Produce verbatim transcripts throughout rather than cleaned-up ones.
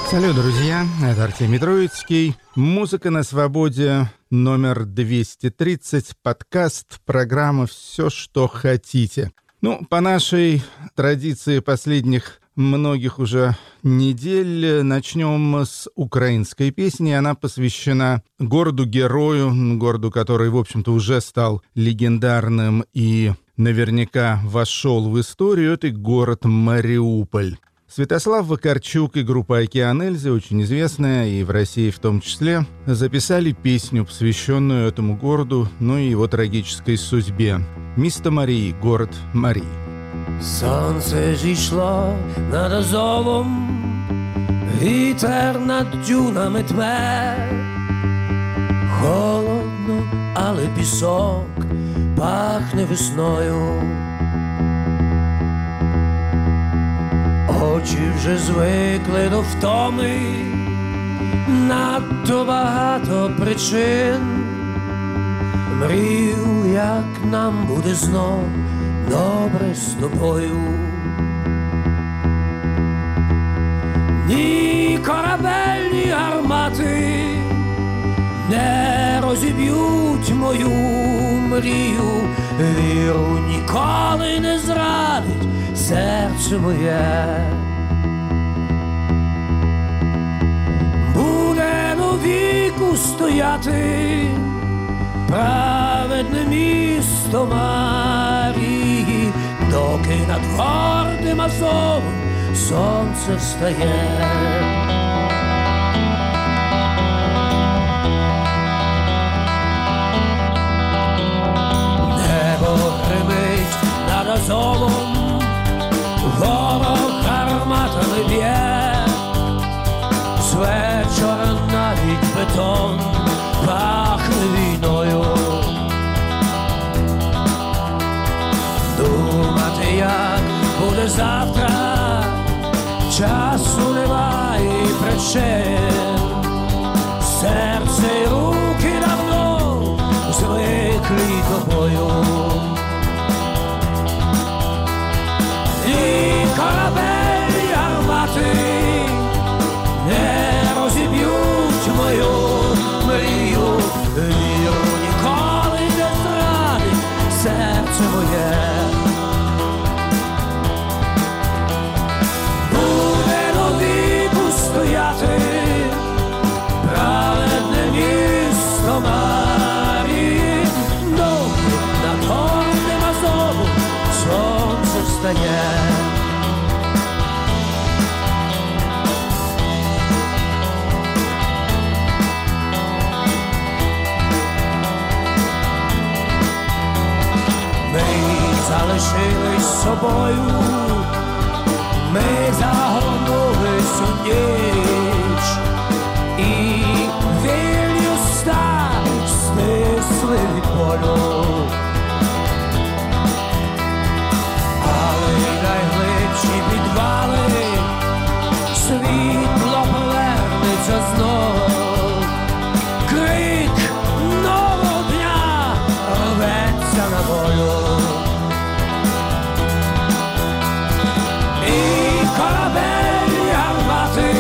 Салют, друзья, это Артемий Троицкий. Музыка на свободе, номер двести тридцать, подкаст, программа «Все, что хотите». Ну, по нашей традиции последних многих уже недель начнем с украинской песни. Она посвящена городу-герою, городу, который, в общем-то, уже стал легендарным и наверняка вошел в историю. Это город Мариуполь. Святослав Вакарчук и группа «Океан Эльзы», очень известная, и в России в том числе, записали песню, посвященную этому городу, ну и его трагической судьбе. «Місто Марії», город Марії. Сонце зійшло над Азовом, вітер над дюнами тме. Холодно, але пісок пахне весною. Очі вже звикли до втоми, надто багато причин. Мрію, як нам буде знов добре з тобою. Ні корабельні гармати не розіб'ють мою мрію. Віру ніколи не зрадить серце моє. Буде навіку стояти праведне місто Марії, доки над гордим Азовом сонце встає. Небо гримить над Азовом, ворог гарматами б'є. З вечора навіть бетон пахне війною. Думати, як буде завтра, часу немає і причин. Серце й руки давно звиклі тобою. І корабель гармати не розіб'ють мою мрію. Віру ніколи не зрадить серце моє. Буде навіку стояти праведне місто Марії, доки над гордим Азовом сонце встає. Залишились собою, ми загорнулись у ніч, і вільні уста стисли від болю. Але й найглибші підвали світло повернеться знов. Крик нового дня рветься на волю. Корабель гармати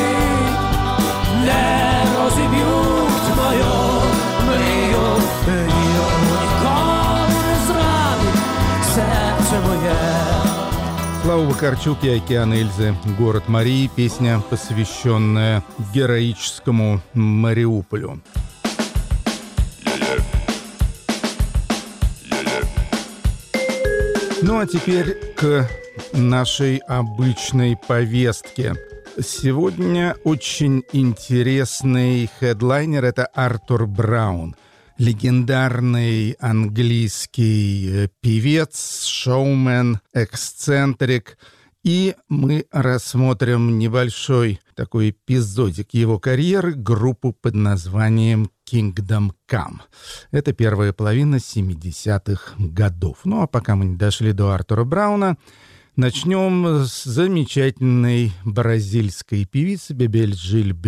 не розіб'ють мою мрію. Віру ніколи не зрадить серце моє. Слава Вакарчук и «Океан Эльзы», город Марии, песня, посвященная героическому Мариуполю. Ну а теперь к нашей обычной повестке. Сегодня очень интересный хедлайнер — это Артур Браун, легендарный английский певец, шоумен, эксцентрик. И мы рассмотрим небольшой такой эпизодик его карьеры, группу под названием Kingdom Come. Это первая половина семидесятых годов. Ну а пока мы не дошли до Артура Брауна, начнем с замечательной бразильской певицы Бебель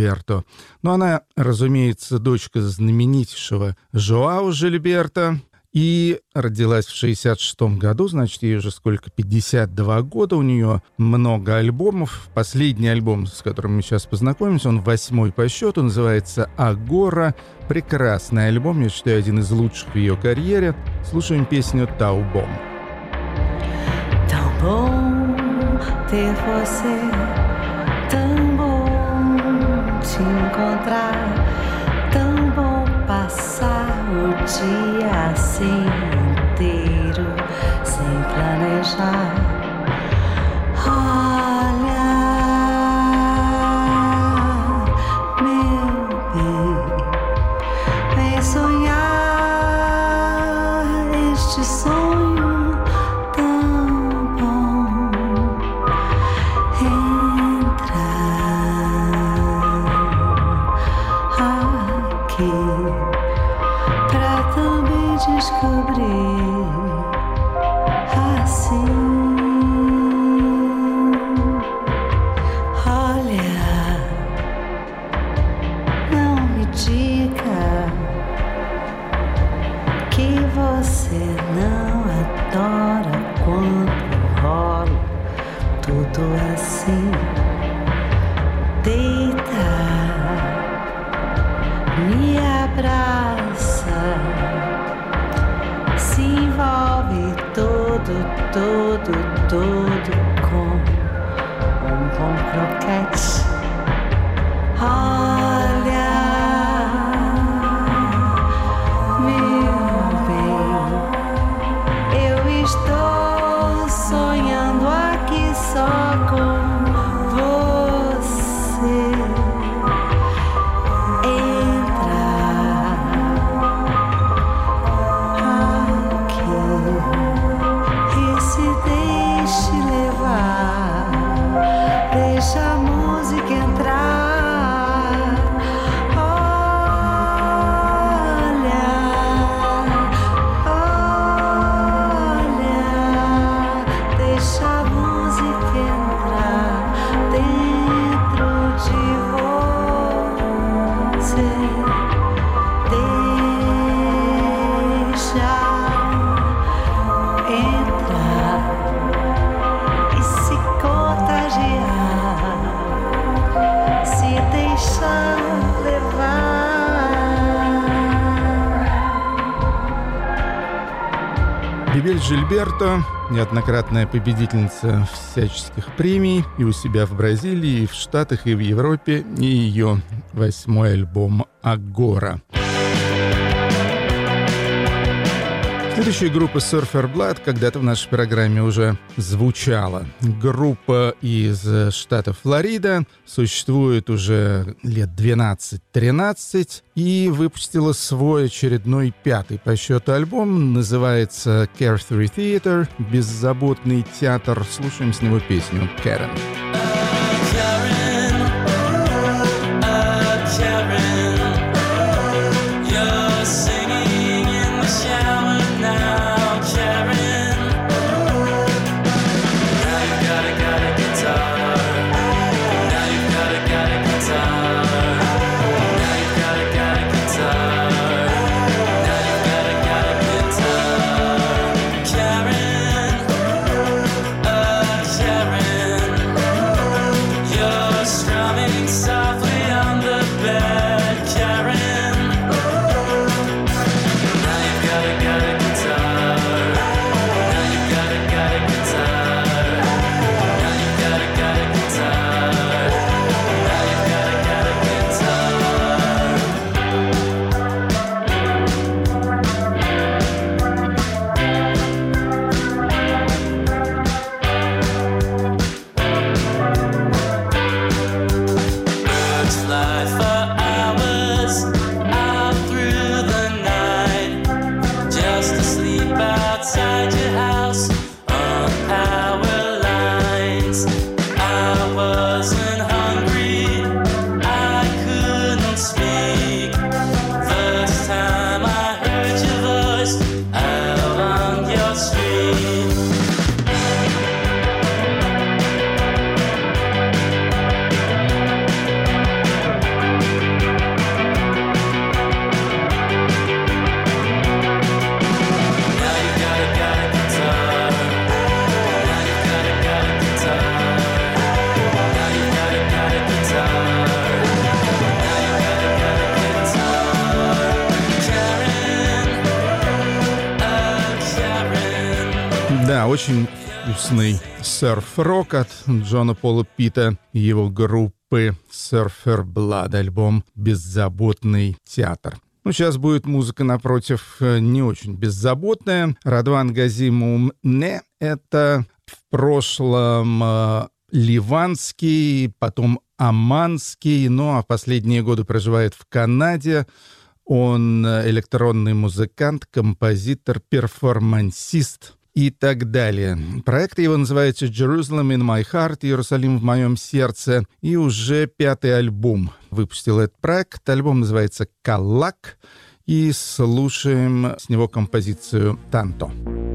Жильберто. Но она, разумеется, дочка знаменитейшего Жоау Жильберто. И родилась в шестьдесят шестом году, значит, ей уже сколько, пятьдесят два года, у нее много альбомов. Последний альбом, с которым мы сейчас познакомимся, он восьмой по счету, называется «Агора». Прекрасный альбом, я считаю, один из лучших в ее карьере. Слушаем песню «Tão bom». Tão bom ter você, tão bom te encontrar, tão bom passar o dia assim inteiro sem planejar. Olha, meu bem, vem sonhar este sonho tão bom. Entrar aqui pra também descobrir assim. Olha, não me diga que você não adora quando rolo tudo assim. Deita, me abraça, se envolve todo, todo, todo com um bom croquete. Olha, meu bem, eu estou sonhando aqui só com você. Entrar aqui e se deixe levar, deixa a música entrar. Olha, olha, deixa a música entrar dentro de você. Deixa entrar e se contagiar, se deixar levar. Бибель Жильберто, неоднократная победительница всяческих премий и у себя в Бразилии, и в Штатах, и в Европе, и ее восьмой альбом «Агора». Следующая группа Surfer Blood когда-то в нашей программе уже звучала. Группа из штата Флорида существует уже лет двенадцать-тринадцать и выпустила свой очередной пятый по счету альбом. Называется Carefree Theater, беззаботный театр. Слушаем с него песню «Karen». Да, очень вкусный серф-рок от Джона Пола Питта и его группы Surfer Blood, альбом «Беззаботный театр». Ну, сейчас будет музыка, напротив, не очень беззаботная. Радван Гази-Мумне — это в прошлом э, ливанский, потом оманский, ну а в последние годы проживает в Канаде. Он электронный музыкант, композитор, перформансист и так далее. Проект его называется «Jerusalem in my heart», «Иерусалим в моем сердце», и уже пятый альбом выпустил этот проект. Альбом называется «Калак», и слушаем с него композицию «Танто».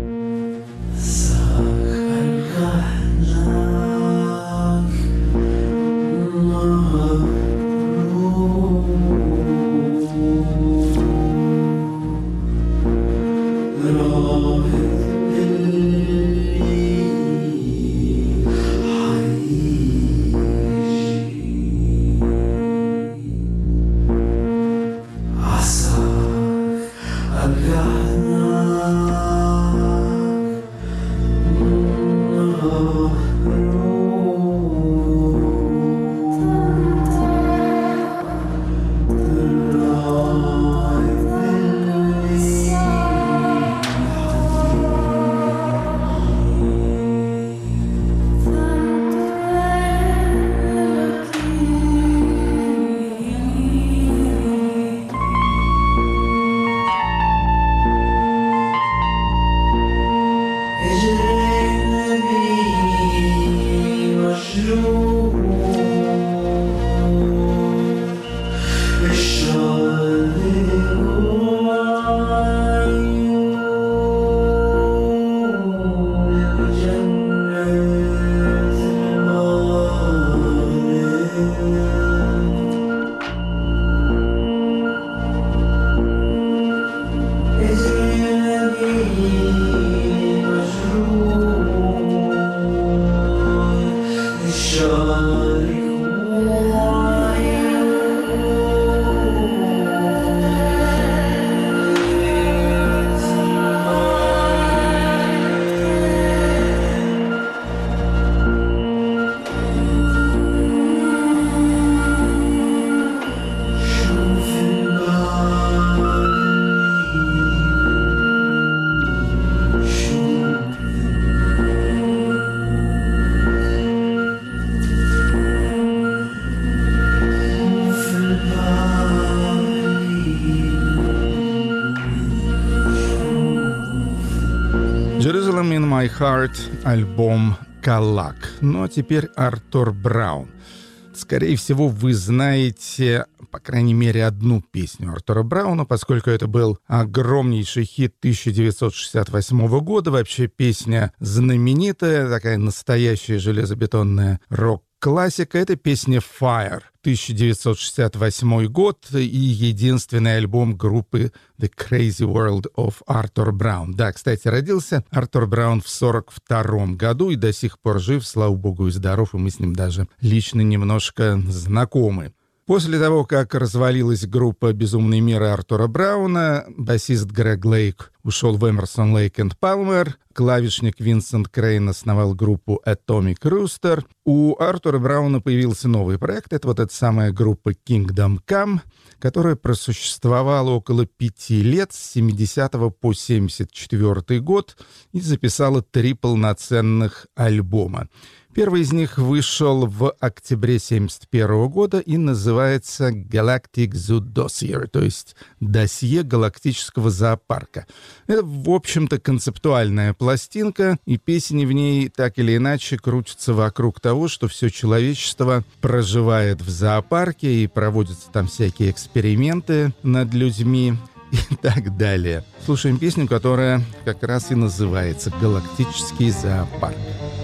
«Jerusalem in my heart», альбом «Калак». Ну а теперь Артур Браун. Скорее всего, вы знаете, по крайней мере, одну песню Артура Брауна, поскольку это был огромнейший хит тысяча девятьсот шестьдесят восьмого года. Вообще песня знаменитая, такая настоящая железобетонная рок-классика. Это песня «Fire», тысяча девятьсот шестьдесят восьмой год, и единственный альбом группы The Crazy World of Arthur Brown. Да, кстати, родился Артур Браун в сорок втором году и до сих пор жив, слава богу, и здоров, и мы с ним даже лично немножко знакомы. После того, как развалилась группа «Безумный мир» Артура Брауна, басист Грег Лейк ушел в Эмерсон, Лейк энд Палмер, клавишник Винсент Крейн основал группу Atomic Rooster. У Артура Брауна появился новый проект, это вот эта самая группа Kingdom Come, которая просуществовала около пяти лет, с семидесятого по семьдесят четвёртый год, и записала три полноценных альбома. Первый из них вышел в октябре семьдесят первого года и называется Galactic Zoo Dossier, то есть досье галактического зоопарка. Это, в общем-то, концептуальная пластинка, и песни в ней так или иначе крутятся вокруг того, что все человечество проживает в зоопарке и проводятся там всякие эксперименты над людьми и так далее. Слушаем песню, которая как раз и называется «Галактический зоопарк».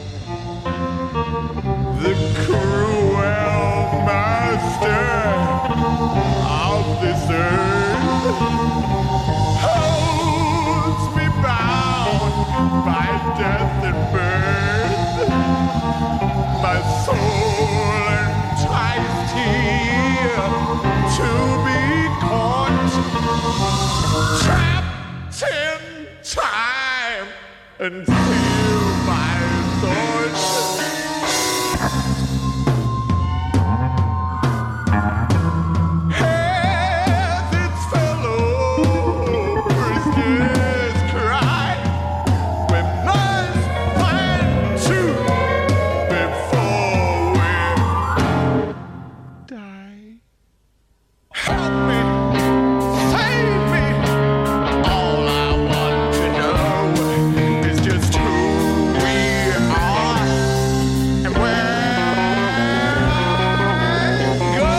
The cruel master of this earth holds me bound by death and birth. My soul enticed here to be caught, trapped in time and steal my thoughts. Has its fellow prisoners cry? We must find truth before we die. Help me, save me. All I want to know is just who we are and where I go.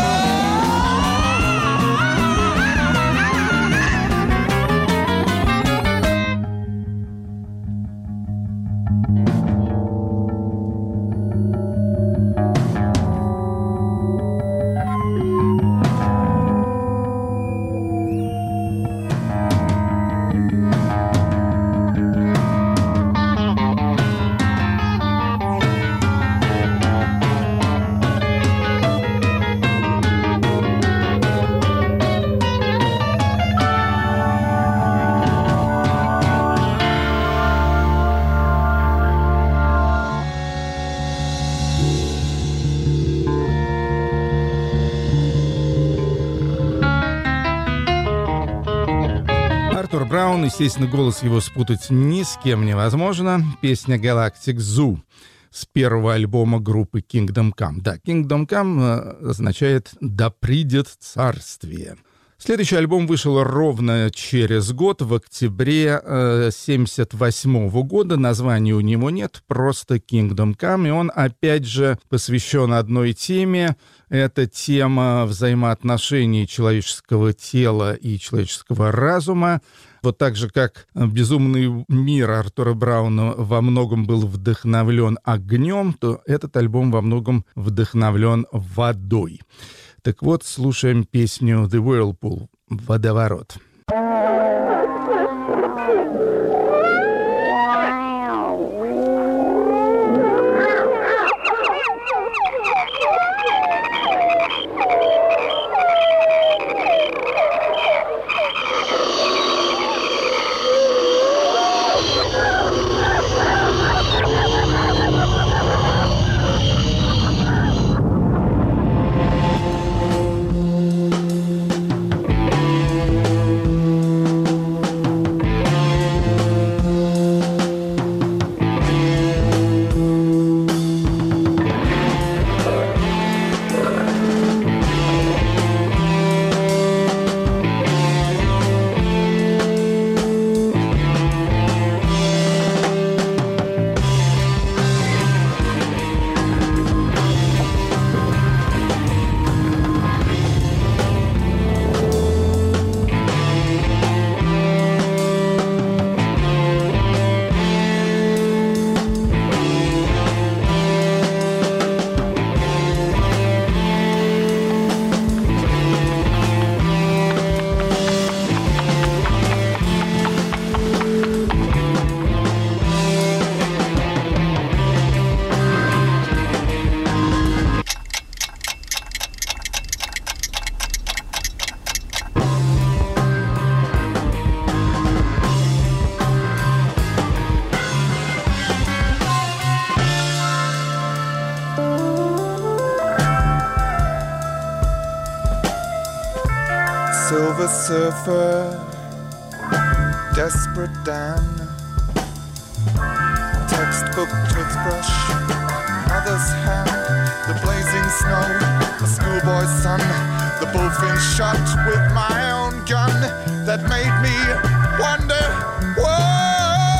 Артур Браун, естественно, голос его спутать ни с кем невозможно. Песня «Galactic Zoo» с первого альбома группы Kingdom Come. Да, Kingdom Come означает «Да придет царствие». Следующий альбом вышел ровно через год, в октябре э, семьдесят восьмого года. Названия у него нет, просто Kingdom Come. И он, опять же, посвящен одной теме. Это тема взаимоотношений человеческого тела и человеческого разума. Вот так же, как «Безумный мир» Артура Брауна во многом был вдохновлен огнем, то этот альбом во многом вдохновлен водой. Так вот, слушаем песню «The Whirlpool» — «Водоворот». Silver Surfer, Desperate Dan, textbook toothbrush, mother's hand, the blazing snow, a schoolboy's son, the bullfinch shot with my own gun that made me wonder why.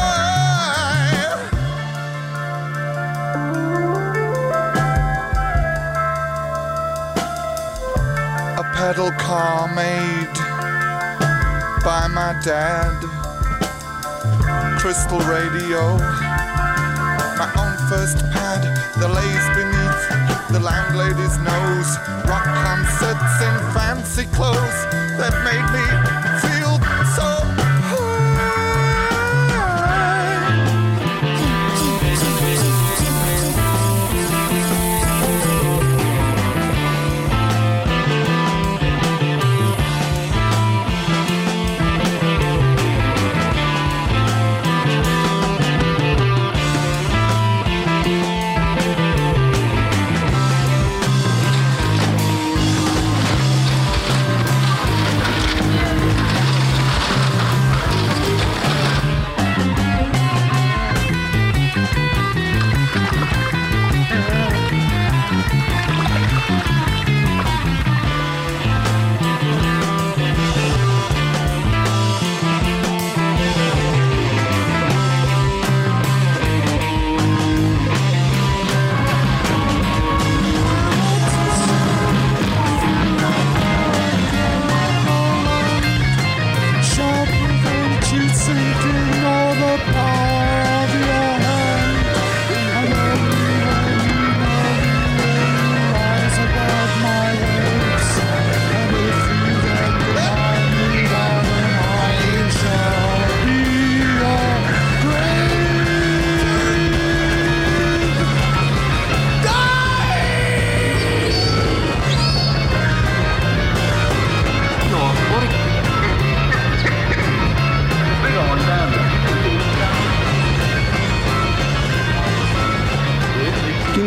A pedal car made by my dad, crystal radio, my own first pad that lays beneath the landlady's nose, rock concerts in fancy clothes that made me feel so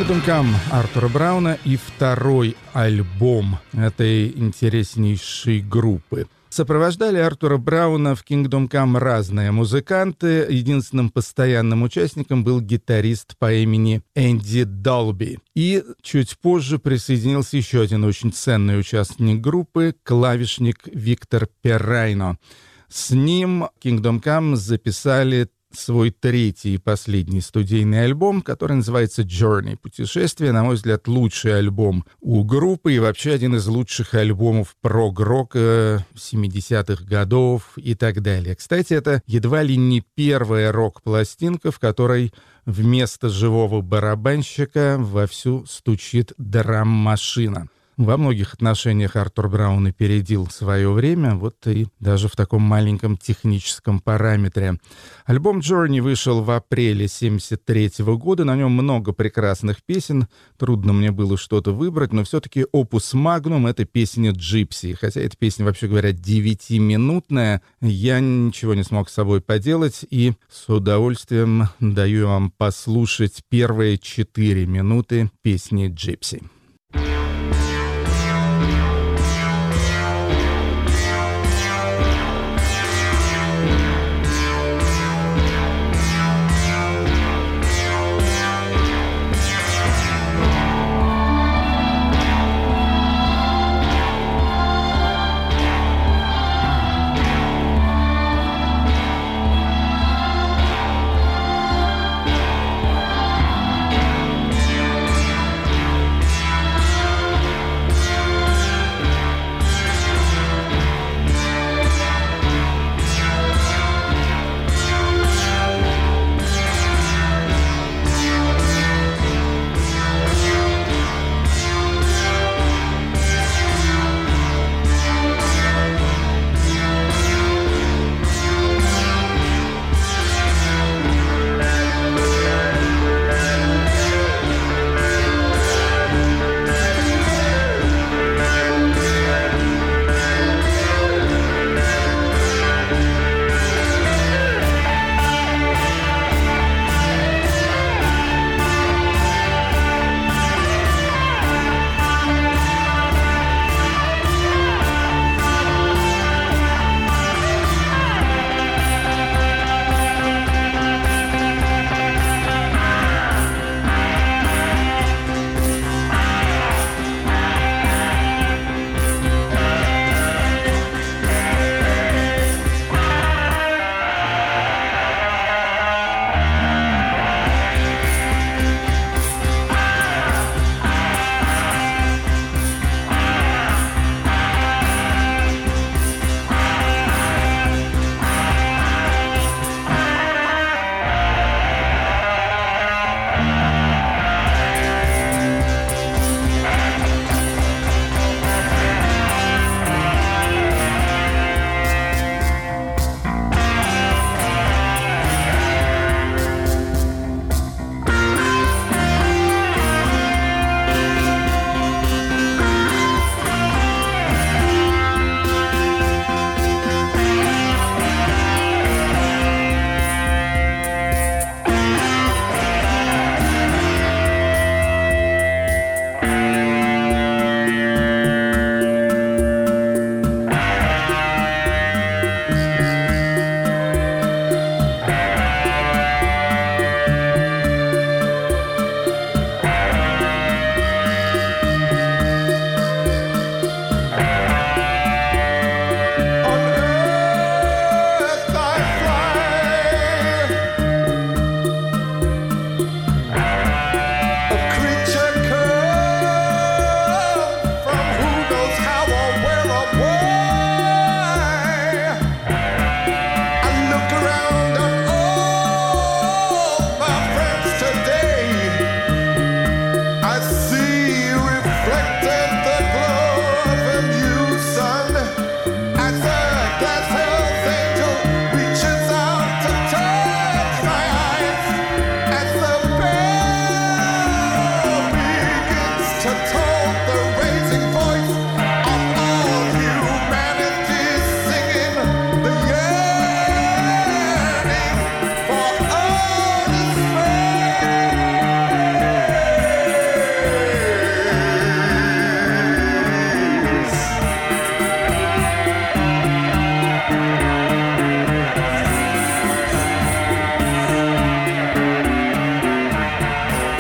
Kingdom Come Артура Брауна и второй альбом этой интереснейшей группы. Сопровождали Артура Брауна в Kingdom Come разные музыканты. Единственным постоянным участником был гитарист по имени Энди Долби. И чуть позже присоединился еще один очень ценный участник группы — клавишник Виктор Перрайно. С ним Kingdom Come записали свой третий и последний студийный альбом, который называется «Journey». «Путешествие», на мой взгляд, лучший альбом у группы и вообще один из лучших альбомов прог-рока семидесятых годов и так далее. Кстати, это едва ли не первая рок-пластинка, в которой вместо живого барабанщика вовсю стучит драм-машина. Во многих отношениях Артур Браун опередил свое время, вот и даже в таком маленьком техническом параметре. Альбом «Journey» вышел в апреле семьдесят третьего года, на нем много прекрасных песен, трудно мне было что-то выбрать, но все-таки опус магнум — это песня «Gypsy». Хотя эта песня, вообще говоря, девятиминутная, я ничего не смог с собой поделать и с удовольствием даю вам послушать первые четыре минуты песни «Gypsy».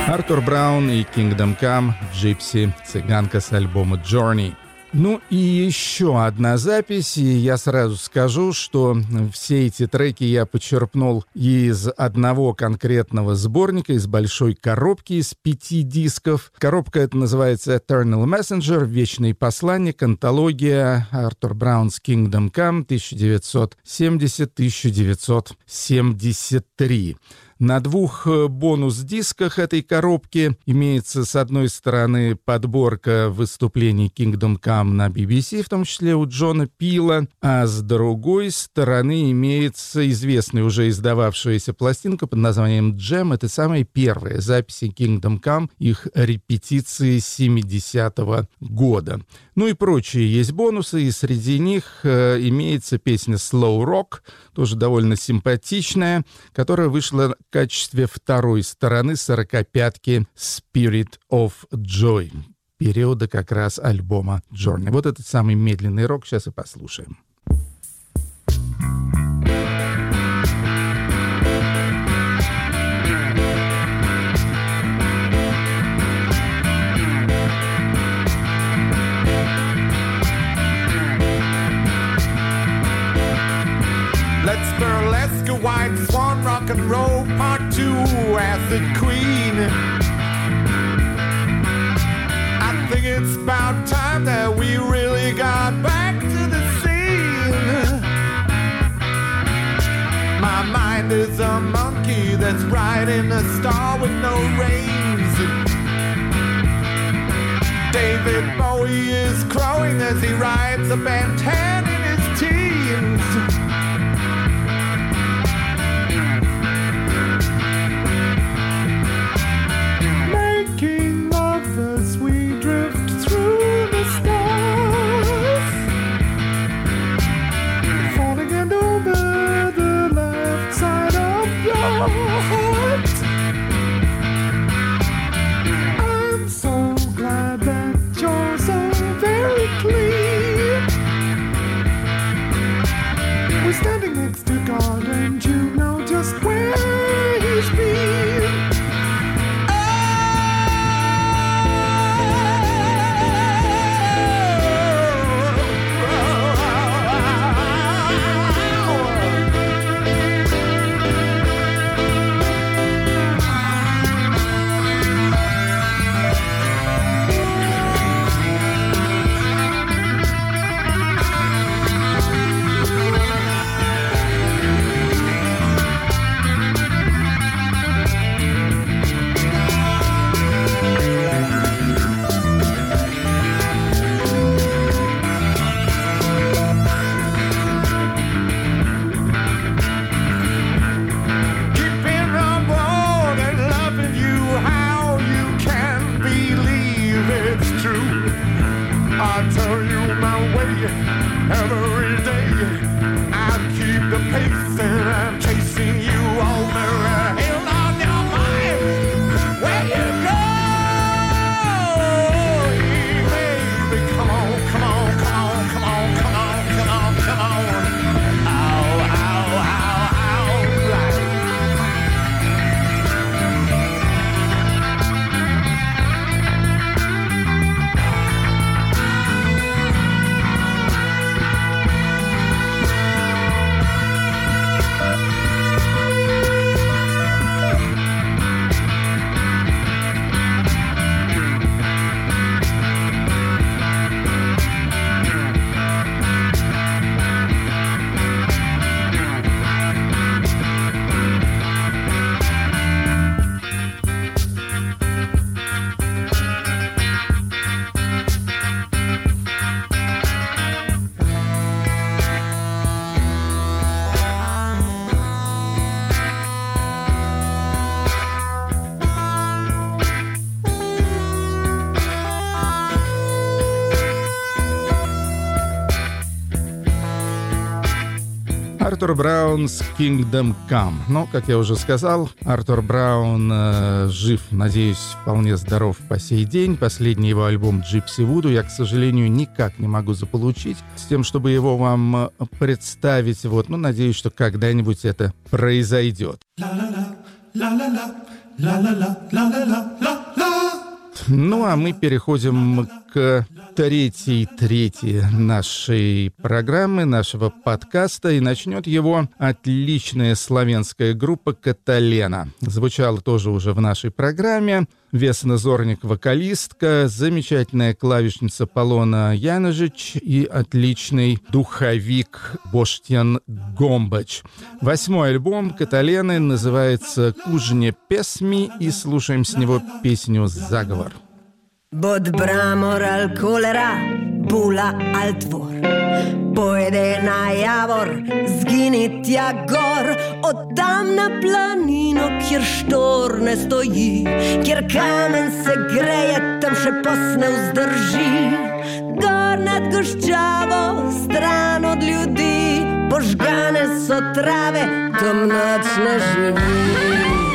Артур Браун и Kingdom Come, Gypsy, цыганка с альбома Journey. Ну и еще одна запись, и я сразу скажу, что все эти треки я почерпнул из одного конкретного сборника, из большой коробки из пяти дисков. Коробка эта называется Eternal Messenger, Вечный посланник, антология Артур Браун's Kingdom Come тысяча девятьсот семьдесят — тысяча девятьсот семьдесят три. На двух бонус-дисках этой коробки имеется, с одной стороны, подборка выступлений Kingdom Come на би би си, в том числе у Джона Пила, а с другой стороны имеется известная уже издававшаяся пластинка под названием Jam. Это самая первая запись Kingdom Come, их репетиции семидесятого года. Ну и прочие есть бонусы, и среди них э, имеется песня Slow Rock, тоже довольно симпатичная, которая вышла в качестве второй стороны сорокопятки Spirit of Joy, периода как раз альбома Journey. Вот этот самый медленный рок сейчас и послушаем. Let's burlesque a white swan, rock and roll part two, Acid Queen. I think it's about time that we really got back to the scene. My mind is a monkey that's riding a star with no reins. David Bowie is crowing as he rides a bent hand in his teens. I'm so glad that you're so very clean. We're standing next to God and you know just where he's been. Артур Браун's Kingdom Come. Но, как я уже сказал, Артур Браун э, жив, надеюсь, вполне здоров по сей день. Последний его альбом «Gypsy Voodoo» я, к сожалению, никак не могу заполучить. С тем, чтобы его вам представить, вот, ну, надеюсь, что когда-нибудь это произойдет. La la la, la la la, Ну, а мы переходим к третьей трети нашей программы, нашего подкаста, и начнет его отличная славянская группа «Каталена». Звучала тоже уже в нашей программе. Весна Зорник — вокалистка, замечательная клавишница Полона Яножич и отличный духовик Боштян Гомбач. Восьмой альбом «Каталены» называется «Кужне песми», и слушаем с него песню «Заговор». Bod bramor al kolera, bula al tvor. Pojede na javor, zgini tja gor. Od tam na planino, kjer štor ne stoji, kjer kamen se greje, tam še posne vzdrži. Gor nad goščavo, stran od ljudi, požgane so trave, tam noč ne živi.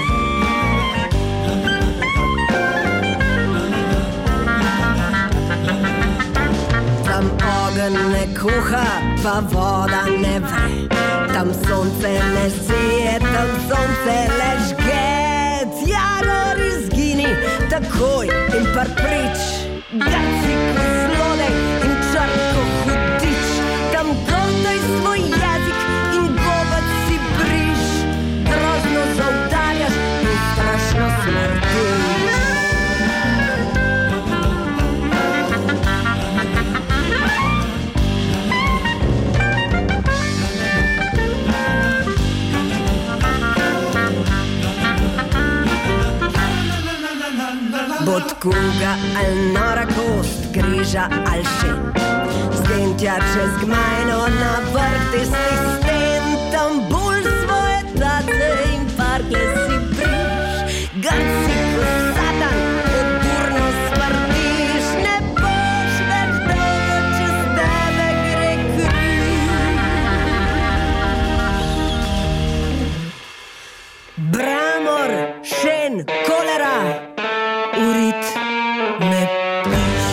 Tam ogen ne kuha, pa voda ne vre. Tam sonce ne sije, tam sonce le žge. Tja gor izgini, takoj in par prič. Gaci ko zlodej in črko hudič. Tam godaj svoj jezik in gobac si briš. Grozno zaudarjaš in strašno smrdiš. Bod kuga al nora kost, križa al šen. Zdentja čez gmajno na vrh tistih sten. Tam bolj svoje tace in parkle si briš. Grci ko satan, odurno smrdiš. Ne boš več dolgo, čez tebe gre križ. Bramor, šen, kolera, urit me piš.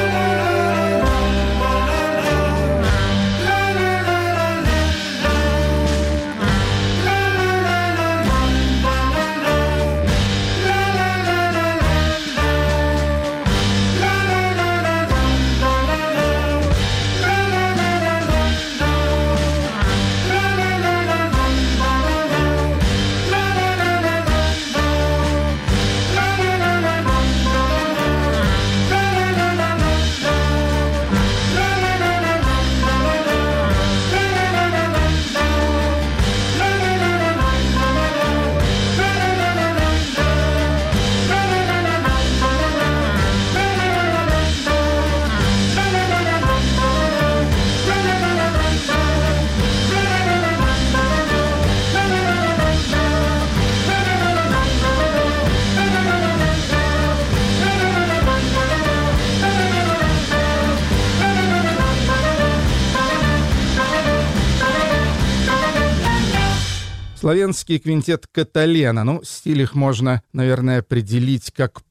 Славянский квинтет «Каталена». Ну, стиль их можно, наверное, определить как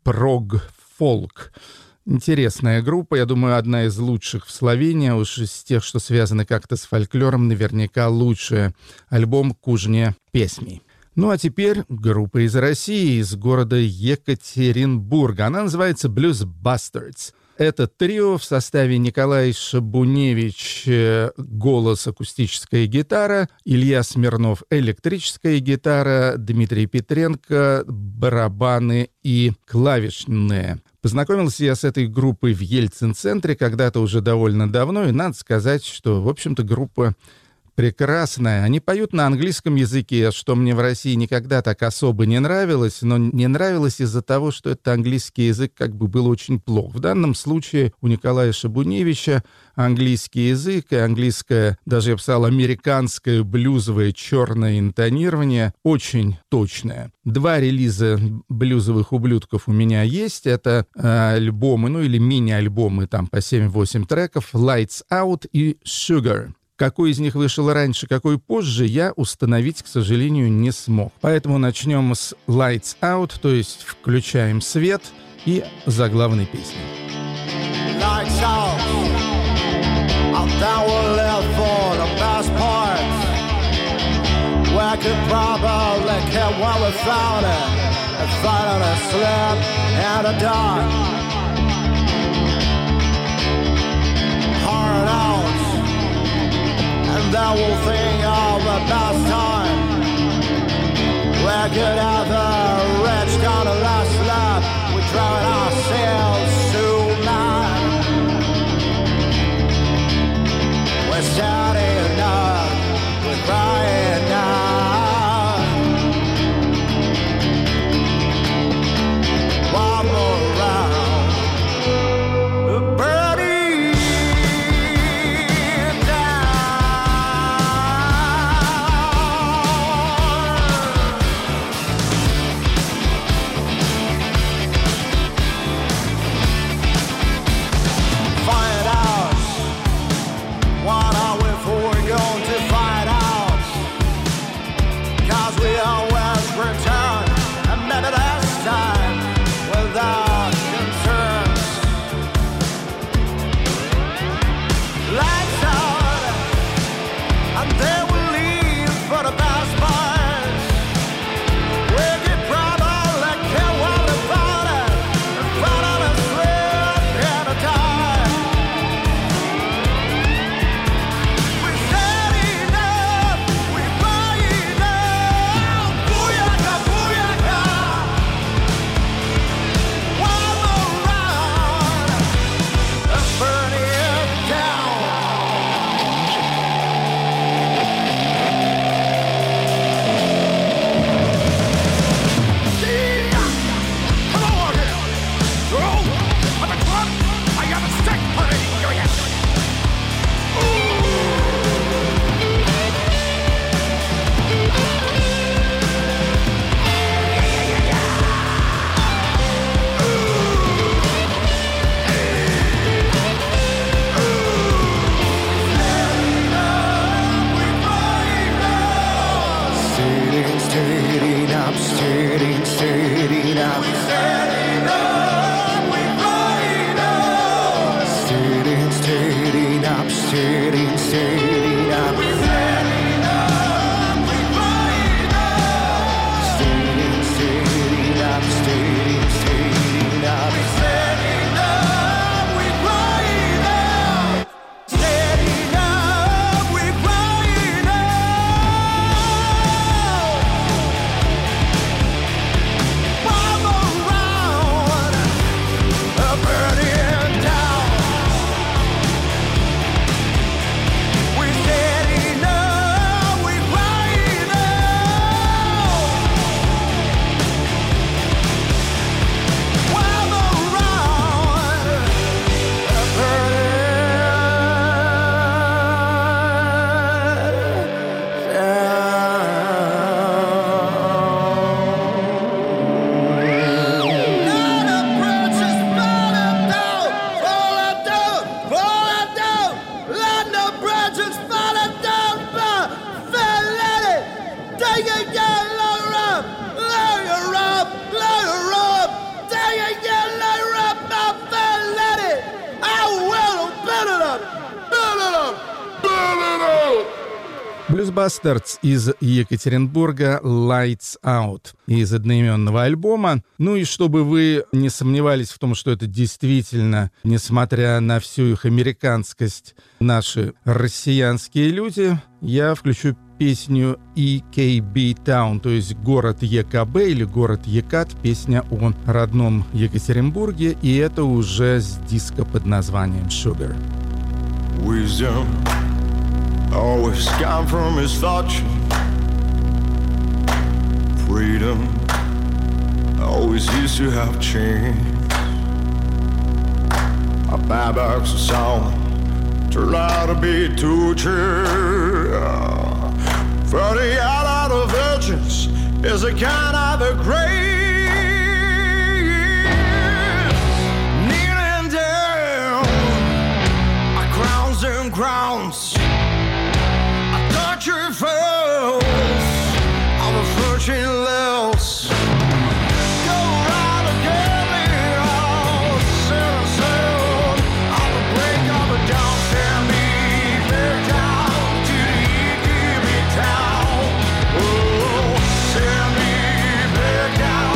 прог-фолк. Интересная группа, я думаю, одна из лучших в Словении, уж из тех, что связаны как-то с фольклором, наверняка лучшая. Альбом «Кужне песми». Ну а теперь группа из России, из города Екатеринбурга. Она называется Blues Bastards. Это трио в составе Николай Шабуневич, голос, акустическая гитара, Илья Смирнов, электрическая гитара, Дмитрий Петренко, барабаны и клавишные. Познакомился я с этой группой в Ельцин-центре когда-то уже довольно давно, и надо сказать, что, в общем-то, группа прекрасная. Они поют на английском языке, что мне в России никогда так особо не нравилось, но не нравилось из-за того, что этот английский язык как бы был очень плох. В данном случае у Николая Шабуневича английский язык и английское, даже я бы сказал, американское блюзовое черное интонирование очень точное. Два релиза блюзовых ублюдков у меня есть. Это э, альбомы, ну или мини-альбомы, там по семь-восемь треков, «Lights Out» и «Sugar». Какой из них вышел раньше, какой позже, я установить, к сожалению, не смог. Поэтому начнем с «Lights Out», то есть включаем свет и заглавной песни. Lights out, I'm down left for the best parts. Where I could probably get what we found it. If I slept in the dark. Hard out, and then we'll think of the best time. We could have the rich down the last lap. We drive ourselves to mad. We're starting up, we're crying now. One more round, burning down. Find out. What are we for? We're going to find out. Cause we always return. And maybe this time without concerns. Lights out. And they will leave for the best parts. We could probably care what about it. And fall on a slip in the dark. We're setting up, we're buying up. Booyaka, booyaka. One more round, and burning it down. Come on here. Throw on the truck. I got a stick on it. Go ahead. Stealing, stealing up, stealing, stealing up. Stealing up, we're flying up. Stealing, stealing up, stealing, stealing up. Stealing up, we're flying up. Stealing, stealing up, stealing, stealing up. Stealing up, we're flying up. Stealing up, we're flying up. One more round, a burning down. We're stealing up, we're flying up. One more round, a Blues Bastards из Екатеринбурга, Lights Out, из одноименного альбома. Ну и чтобы вы не сомневались в том, что это действительно, несмотря на всю их американскость, наши россиянские люди, я включу песню и кей би Town, то есть город ЕКБ или город Екат, песня о родном Екатеринбурге, и это уже с диска под названием Sugar. Wisdom always come from misfortune. Freedom always used to have change. A bad box of sound turned out to be too true. For the out of virgins is a kind of a grace. Kneeling down, crowns and crowns. Your falls of a virgin lips. Go around again, I'll sail, sail on the break of a dawn. Send me back down to the E K B town. Oh, send me back down.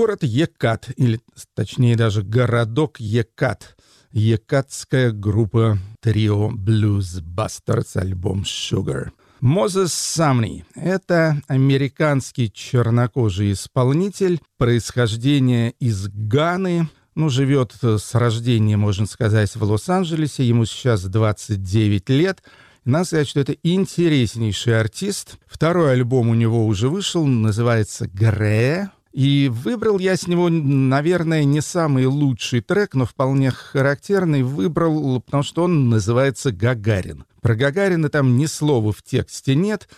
Город Екат, или точнее даже городок Екат. Екатская группа трио Blues Bastards, альбом Sugar. Мозес Самни — это американский чернокожий исполнитель, происхождение из Ганы, ну, живет с рождения, можно сказать, в Лос-Анджелесе, ему сейчас двадцать девять лет. И надо сказать, что это интереснейший артист. Второй альбом у него уже вышел, называется «Гре». И выбрал я с него, наверное, не самый лучший трек, но вполне характерный. Выбрал, потому что он называется «Гагарин». Про Гагарина там ни слова в тексте нет,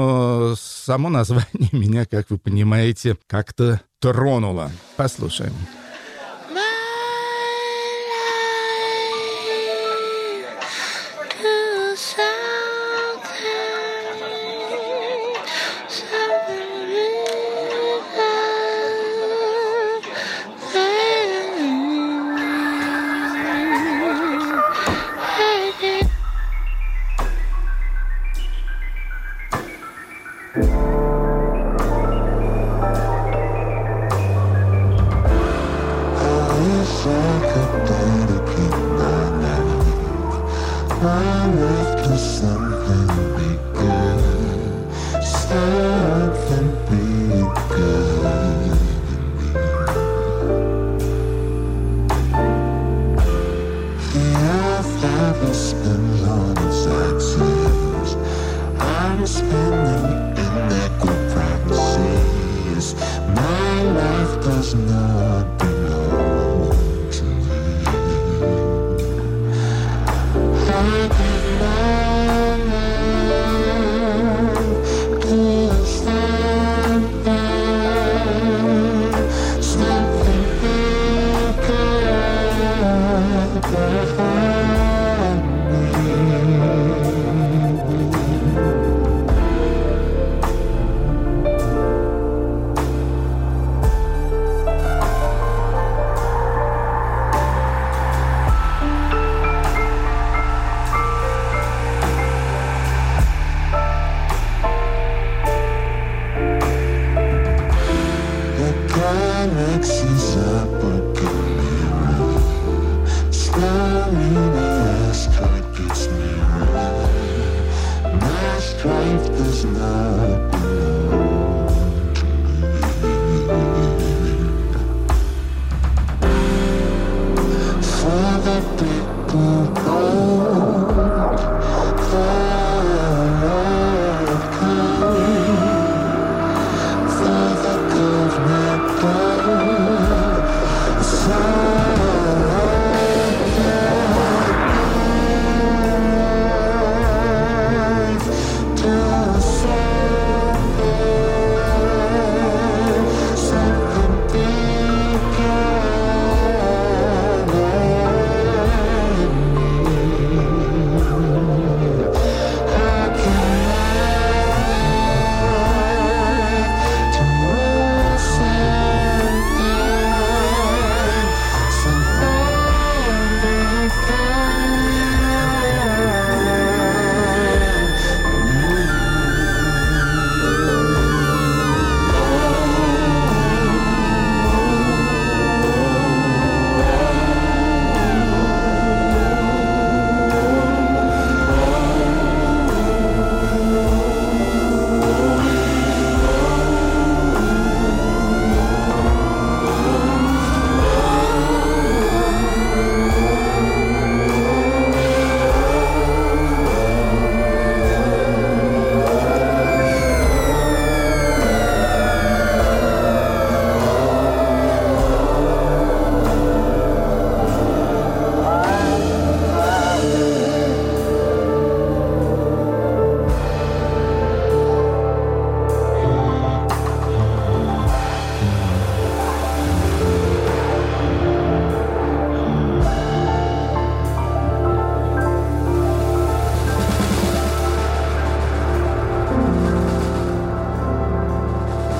но само название меня, как вы понимаете, как-то тронуло. Послушаем.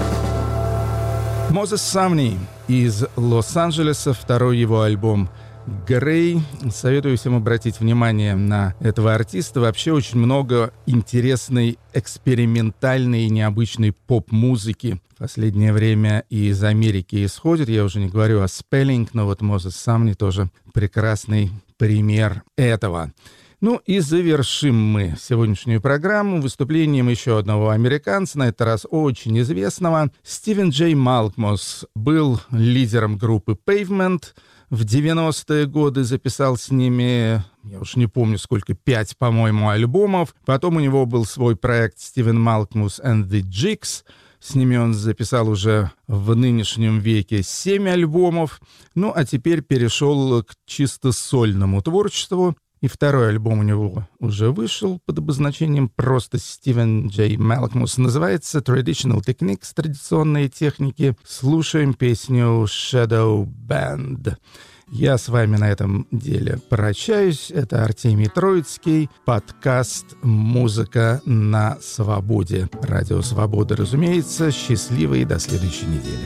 Мозес Самни из Лос-Анджелеса, второй его альбом Грей. Советую всем обратить внимание на этого артиста. Вообще очень много интересной, экспериментальной и необычной поп-музыки в последнее время и из Америки исходит. Я уже не говорю о Spelling, но вот Мозес Самни тоже прекрасный пример этого. Ну и завершим мы сегодняшнюю программу выступлением еще одного американца, на этот раз очень известного. Стивен Джей Малкмус был лидером группы Pavement. В девяностые годы записал с ними, я уж не помню сколько, пять, по-моему, альбомов. Потом у него был свой проект Стивен Малкмус and the Jigs. С ними он записал уже в нынешнем веке семь альбомов. Ну а теперь перешел к чисто сольному творчеству. И второй альбом у него уже вышел под обозначением просто Стивен Джей Малкмус. Называется Traditional Techniques, традиционные техники. Слушаем песню Shadow Band. Я с вами на этом деле прощаюсь. Это Артемий Троицкий. Подкаст «Музыка на свободе». Радио «Свобода», разумеется. Счастливой до следующей недели.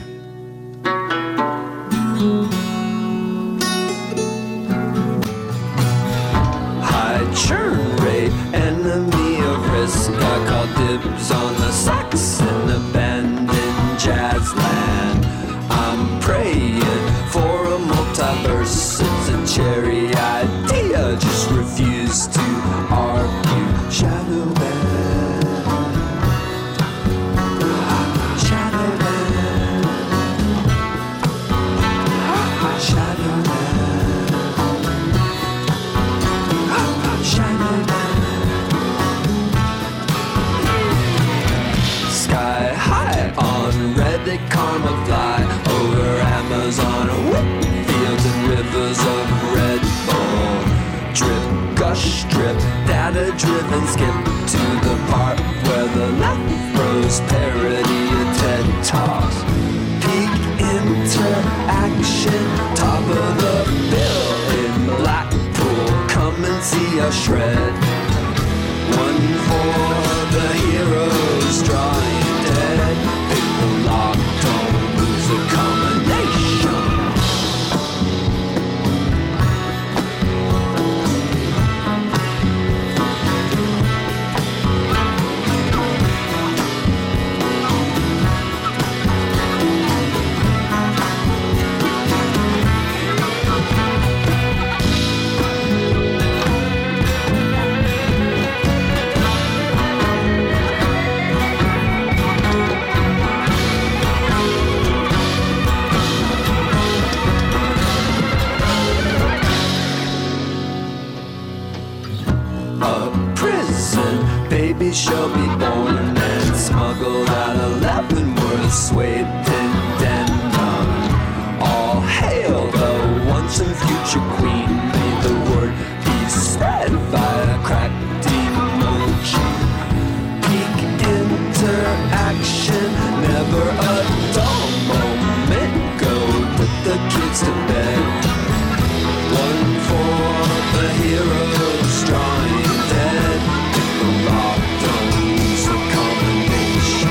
Churn rate, enemy of risk. I call dibs on the sax in abandoned jazz land. I'm praying for a multiverse. It's a cherry idea, just refuse to argue. Shadow band, shadow band, shadow band. Sky high on red karma fly over Amazon, whip fields and rivers of Red Bull. Drip, gush, drip, data driven, skip to the part where the left throws parody of TED Talks. Peak interaction, top of the bill in Blackpool. Come and see us shred. One for the heroes drawing dead. Pick the lock, don't lose the combination. Baby shall be born and smuggled out of Leavenworth, Swayed and Denham. All hail the once and future queen. May the word be spread via cracked emoji. Peak interaction, never a dull moment. Go put the kids to bed. One for the heroes drawing dead. Lock, don't lose the combination.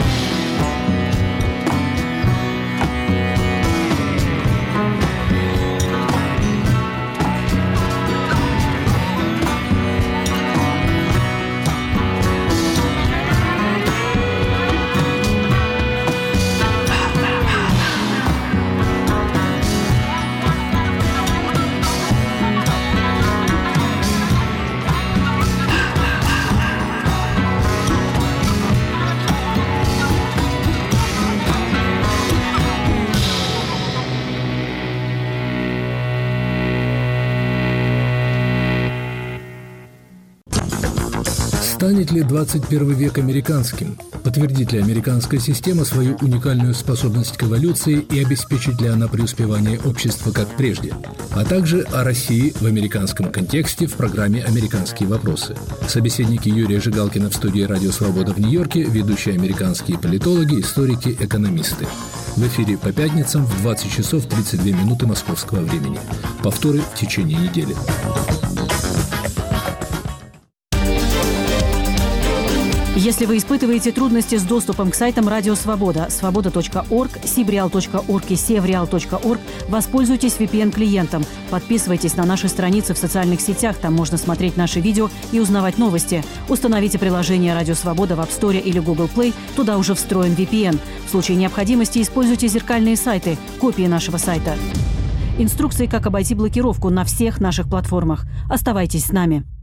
Станет ли двадцать первый век американским? Подтвердит ли американская система свою уникальную способность к эволюции и обеспечит ли она преуспевание общества как прежде? А также о России в американском контексте в программе «Американские вопросы». Собеседники Юрия Жигалкина в студии «Радио Свобода» в Нью-Йорке, ведущие американские политологи, историки, экономисты. В эфире по пятницам в двадцать часов тридцать две минуты московского времени. Повторы в течение недели. Если вы испытываете трудности с доступом к сайтам Радио Свобода, свобода точка орг, сибреал точка орг и севреал точка орг, воспользуйтесь ви пи эн-клиентом. Подписывайтесь на наши страницы в социальных сетях, там можно смотреть наши видео и узнавать новости. Установите приложение Радио Свобода в App Store или Google Play, туда уже встроен ви пи эн. В случае необходимости используйте зеркальные сайты, копии нашего сайта. Инструкции, как обойти блокировку на всех наших платформах. Оставайтесь с нами.